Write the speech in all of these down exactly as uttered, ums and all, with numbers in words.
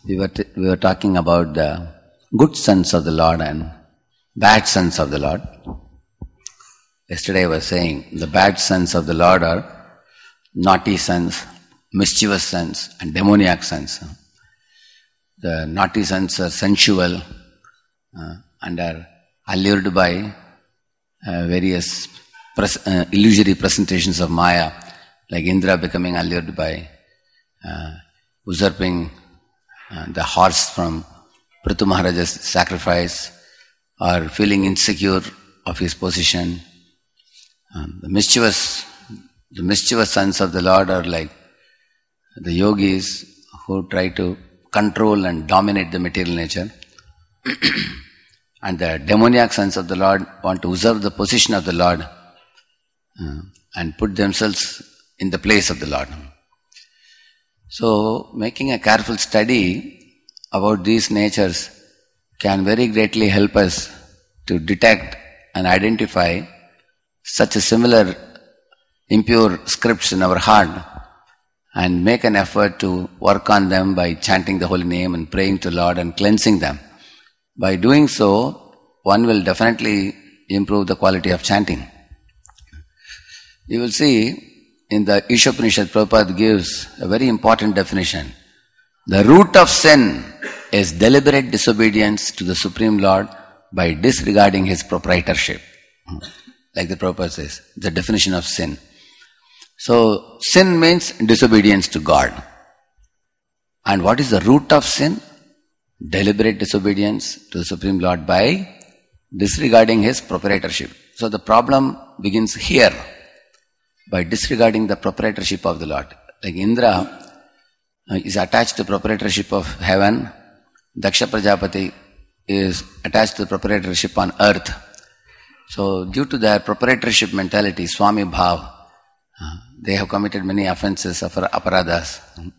we were t- we were talking about the good sons of the Lord and bad sons of the Lord. Yesterday I was saying the bad sons of the Lord are naughty sons, mischievous sons, and demoniac sons. The naughty sons are sensual uh, and are allured by uh, various pres- uh, illusory presentations of Maya, like Indra becoming allured by uh, usurping uh, the horse from Prithu Maharaja's sacrifice, or feeling insecure of his position. Um, the mischievous, the mischievous sons of the Lord are like the yogis who try to control and dominate the material nature. And the demoniac sons of the Lord want to usurp the position of the Lord uh, and put themselves in the place of the Lord. So, making a careful study about these natures can very greatly help us to detect and identify such a similar impure scripts in our heart and make an effort to work on them by chanting the holy name and praying to Lord and cleansing them. By doing so, one will definitely improve the quality of chanting. You will see in the Ishopanishad, Prabhupada gives a very important definition. The root of sin is deliberate disobedience to the Supreme Lord by disregarding His proprietorship. Like the Prabhupada says, the definition of sin. So, sin means disobedience to God. And what is the root of sin? Deliberate disobedience to the Supreme Lord by disregarding His proprietorship. So the problem begins here, by disregarding the proprietorship of the Lord. Like Indra uh, is attached to the proprietorship of heaven, Daksha Prajapati is attached to the proprietorship on earth. So due to their proprietorship mentality, Swami Bhav, uh, they have committed many offenses of aparadas.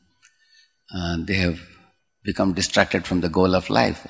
Uh, they have become distracted from the goal of life.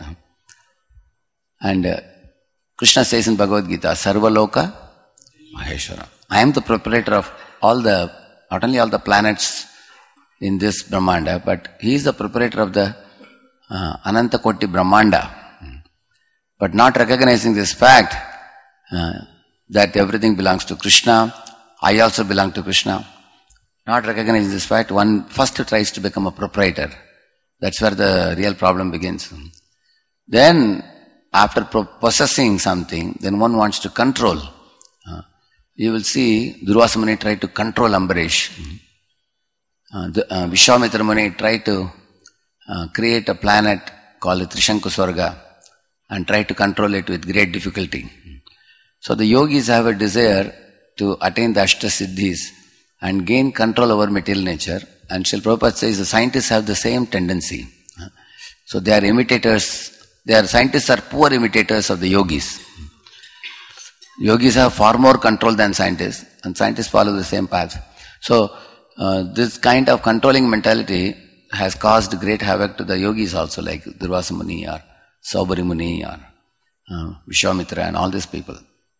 And uh, Krishna says in Bhagavad Gita, Sarvaloka Maheshwara. I am the proprietor of all the, not only all the planets in this Brahmanda, but he is the proprietor of the uh, Ananta Koti Brahmanda. But not recognizing this fact uh, that everything belongs to Krishna, I also belong to Krishna. Not recognizing this fact, one first tries to become a proprietor. That's where the real problem begins. Then, after possessing something, then one wants to control. Uh, you will see Durvasa Muni tried to control Ambarish. Uh, the, uh, Vishwamitra Muni tried to uh, create a planet called Trishanku Swarga and tried to control it with great difficulty. So the yogis have a desire to attain the Ashta Siddhis and gain control over material nature. And Srila Prabhupada says the scientists have the same tendency. So they are imitators. They are scientists are poor imitators of the yogis. Yogis have far more control than scientists, and scientists follow the same path. So uh, this kind of controlling mentality has caused great havoc to the yogis also, like Durvasa Muni or Saubhari Muni or uh, Vishwamitra and all these people.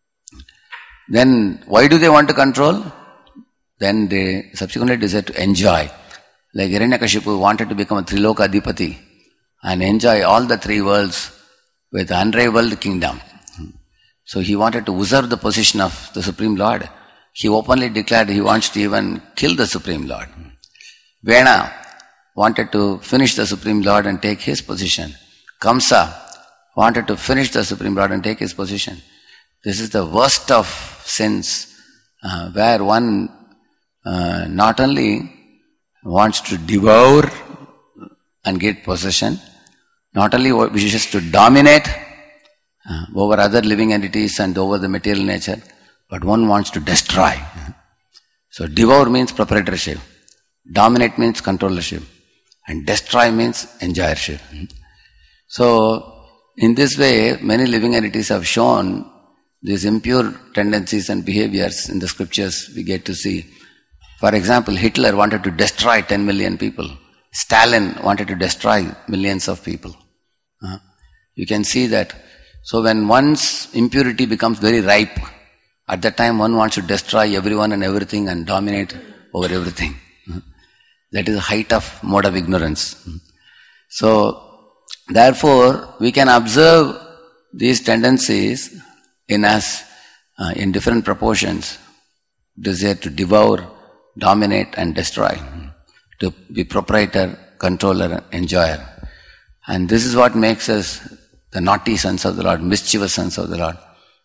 Then why do they want to control? Then they subsequently desire to enjoy. Like Hiranyakashipu wanted to become a Triloka Adhipati and enjoy all the three worlds with unrivaled kingdom. So he wanted to usurp the position of the Supreme Lord. He openly declared he wants to even kill the Supreme Lord. Vena wanted to finish the Supreme Lord and take his position. Kamsa wanted to finish the Supreme Lord and take his position. This is the worst of sins, uh, where one uh, not only wants to devour and get possession, not only wishes to dominate uh, over other living entities and over the material nature, but one wants to destroy. So devour means proprietorship, dominate means controllership, and destroy means enjoyership. So in this way, many living entities have shown these impure tendencies and behaviors in the scriptures we get to see. For example, Hitler wanted to destroy ten million people. Stalin wanted to destroy millions of people. Uh, you can see that. So when one's impurity becomes very ripe, at that time one wants to destroy everyone and everything and dominate over everything. Uh, that is the height of mode of ignorance. Uh, So, therefore, we can observe these tendencies in us uh, in different proportions. Desire to devour, dominate and destroy. To be proprietor, controller, enjoyer. And this is what makes us the naughty sons of the Lord, mischievous sons of the Lord,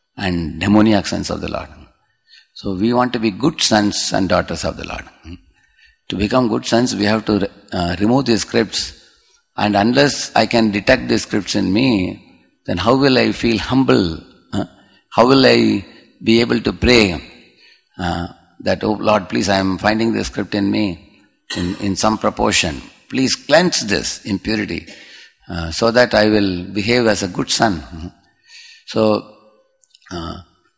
and demoniac sons of the Lord. So we want to be good sons and daughters of the Lord. To become good sons, we have to uh, remove these scripts. And unless I can detect these scripts in me, then how will I feel humble? Uh, how will I be able to pray uh, that, oh Lord, please, I am finding this script in me in, in some proportion. Please cleanse this impurity uh, so that I will behave as a good son. So, uh,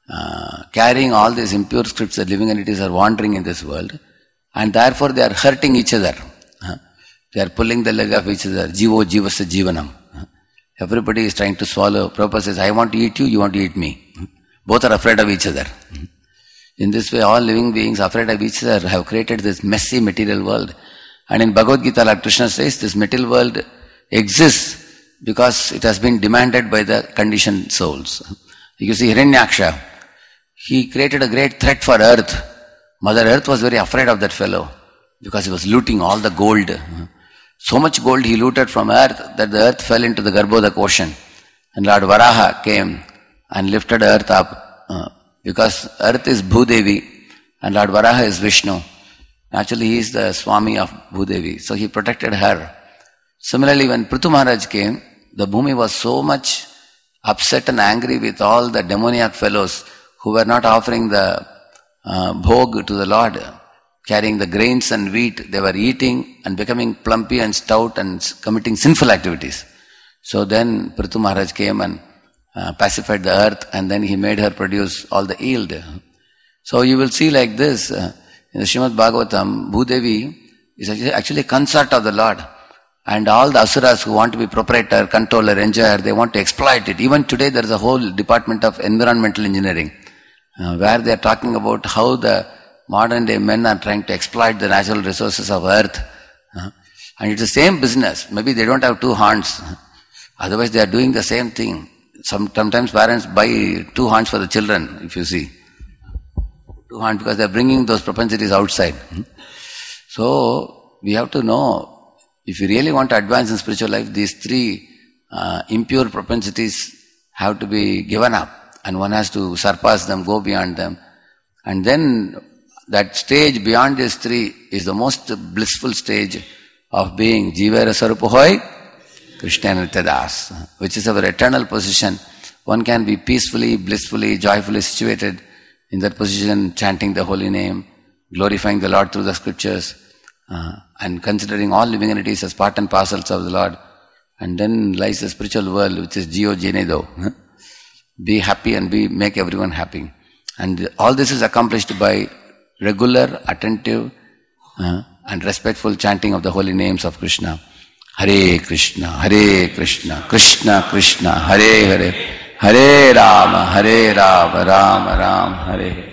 uh, carrying all these impure scripts, the living entities are wandering in this world, and therefore they are hurting each other. Uh, they are pulling the leg of each other. Jivo jivasya jivanam. Uh, everybody is trying to swallow. Prabhupada says, I want to eat you, you want to eat me. Uh, both are afraid of each other. Uh, in this way, all living beings afraid of each other have created this messy material world. And in Bhagavad Gita, Lord Krishna says, this material world exists because it has been demanded by the conditioned souls. You see, Hiranyaksha, he created a great threat for earth. Mother Earth was very afraid of that fellow because he was looting all the gold. So much gold he looted from earth that the earth fell into the Garbhodak ocean. And Lord Varaha came and lifted earth up uh, because earth is Bhudevi and Lord Varaha is Vishnu. Actually, he is the Swami of Bhudevi. So he protected her. Similarly, when Prithu Maharaj came, the Bhumi was so much upset and angry with all the demoniac fellows who were not offering the uh, bhog to the Lord, carrying the grains and wheat. They were eating and becoming plumpy and stout and committing sinful activities. So then Prithu Maharaj came and uh, pacified the earth, and then he made her produce all the yield. So you will see like this, uh, in the Srimad Bhagavatam, Bhudevi is actually, actually consort of the Lord. And all the asuras who want to be proprietor, controller, enjoyer, they want to exploit it. Even today there is a whole department of environmental engineering uh, where they are talking about how the modern day men are trying to exploit the natural resources of earth. Uh, and it's the same business. Maybe they don't have two horns. Otherwise they are doing the same thing. Some, sometimes parents buy two horns for the children, if you see. Two horns because they are bringing those propensities outside. So we have to know, if you really want to advance in spiritual life, these three uh, impure propensities have to be given up, and one has to surpass them, go beyond them. And then that stage beyond these three is the most blissful stage of being Jivera Sarupahoy Krishna Nityadas, which is our eternal position. One can be peacefully, blissfully, joyfully situated in that position, chanting the holy name, glorifying the Lord through the scriptures, Uh, and considering all living entities as part and parcels of the Lord. And then lies the spiritual world, which is Jio Jenedo. Be happy and be make everyone happy. And all this is accomplished by regular, attentive uh, and respectful chanting of the holy names of Krishna. Hare Krishna, Hare Krishna, Krishna Krishna, Hare Hare, Hare Rama, Hare Rama, Rama Rama, Hare Hare.